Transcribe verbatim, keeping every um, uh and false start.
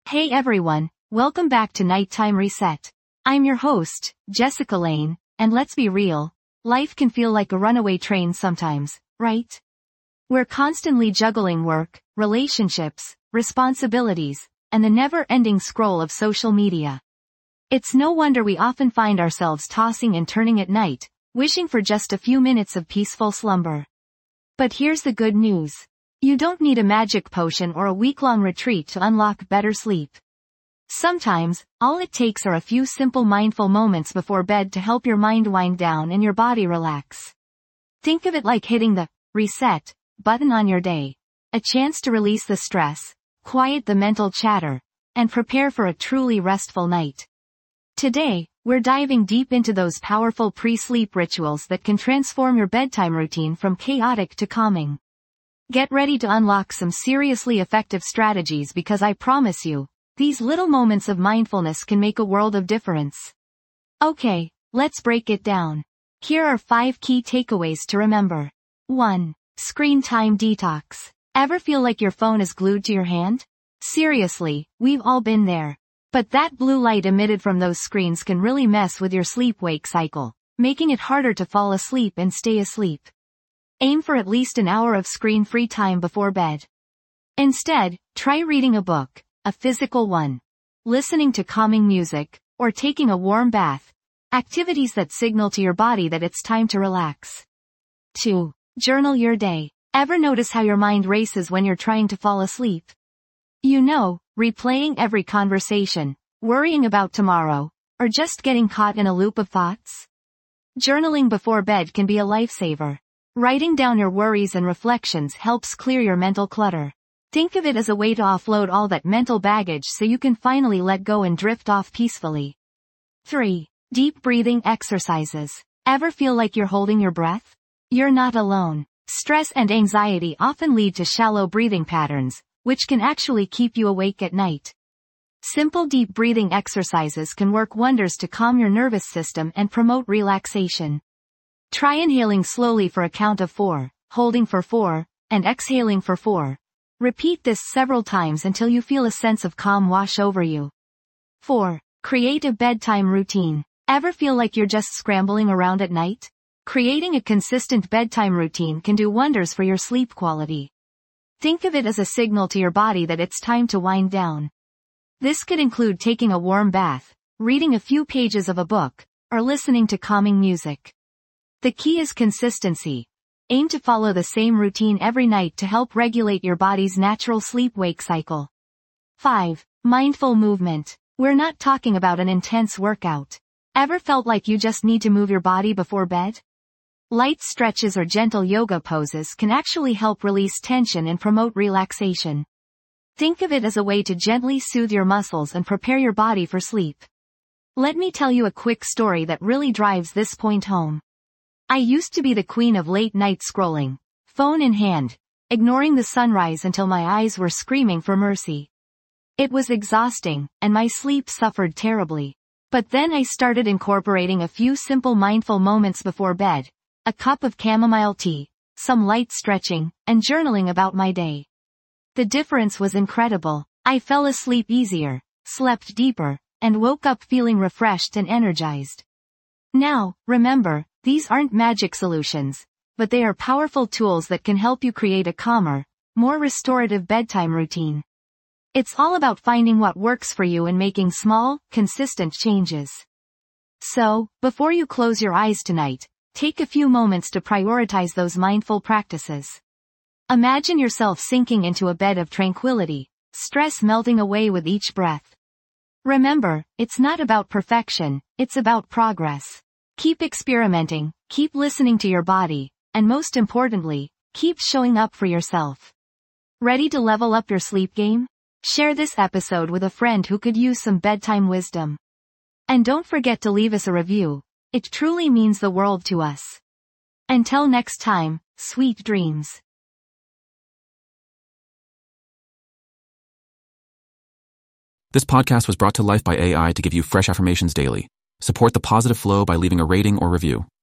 Hey everyone, welcome back to Nighttime Reset. I'm your host, Jessica Lane, and let's be real, life can feel like a runaway train sometimes, right? We're constantly juggling work, relationships, responsibilities, and the never-ending scroll of social media. It's no wonder we often find ourselves tossing and turning at night, wishing for just a few minutes of peaceful slumber. But here's the good news. You don't need a magic potion or a week-long retreat to unlock better sleep. Sometimes, all it takes are a few simple mindful moments before bed to help your mind wind down and your body relax. Think of it like hitting the reset button on your day. A chance to release the stress, quiet the mental chatter, and prepare for a truly restful night. Today, we're diving deep into those powerful pre-sleep rituals that can transform your bedtime routine from chaotic to calming. Get ready to unlock some seriously effective strategies because I promise you, these little moments of mindfulness can make a world of difference. Okay, let's break it down. Here are five key takeaways to remember. one. Screen time detox. Ever feel like your phone is glued to your hand? Seriously, we've all been there. But that blue light emitted from those screens can really mess with your sleep-wake cycle, making it harder to fall asleep and stay asleep. Aim for at least an hour of screen-free time before bed. Instead, try reading a book, a physical one, listening to calming music, or taking a warm bath, activities that signal to your body that it's time to relax. two. Journal your day. Ever notice how your mind races when you're trying to fall asleep? You know, replaying every conversation, worrying about tomorrow, or just getting caught in a loop of thoughts? Journaling before bed can be a lifesaver. Writing down your worries and reflections helps clear your mental clutter. Think of it as a way to offload all that mental baggage so you can finally let go and drift off peacefully. three. Deep breathing exercises. Ever feel like you're holding your breath? You're not alone. Stress and anxiety often lead to shallow breathing patterns, which can actually keep you awake at night. Simple deep breathing exercises can work wonders to calm your nervous system and promote relaxation. Try inhaling slowly for a count of four, holding for four, and exhaling for four. Repeat this several times until you feel a sense of calm wash over you. four. Create a bedtime routine. Ever feel like you're just scrambling around at night? Creating a consistent bedtime routine can do wonders for your sleep quality. Think of it as a signal to your body that it's time to wind down. This could include taking a warm bath, reading a few pages of a book, or listening to calming music. The key is consistency. Aim to follow the same routine every night to help regulate your body's natural sleep-wake cycle. five. Mindful movement. We're not talking about an intense workout. Ever felt like you just need to move your body before bed? Light stretches or gentle yoga poses can actually help release tension and promote relaxation. Think of it as a way to gently soothe your muscles and prepare your body for sleep. Let me tell you a quick story that really drives this point home. I used to be the queen of late-night scrolling, phone in hand, ignoring the sunrise until my eyes were screaming for mercy. It was exhausting, and my sleep suffered terribly. But then I started incorporating a few simple mindful moments before bed, a cup of chamomile tea, some light stretching, and journaling about my day. The difference was incredible. I fell asleep easier, slept deeper, and woke up feeling refreshed and energized. Now, remember, these aren't magic solutions, but they are powerful tools that can help you create a calmer, more restorative bedtime routine. It's all about finding what works for you and making small, consistent changes. So, before you close your eyes tonight, take a few moments to prioritize those mindful practices. Imagine yourself sinking into a bed of tranquility, stress melting away with each breath. Remember, it's not about perfection, it's about progress. Keep experimenting, keep listening to your body, and most importantly, keep showing up for yourself. Ready to level up your sleep game? Share this episode with a friend who could use some bedtime wisdom. And don't forget to leave us a review. It truly means the world to us. Until next time, sweet dreams. This podcast was brought to life by A I to give you fresh affirmations daily. Support the positive flow by leaving a rating or review.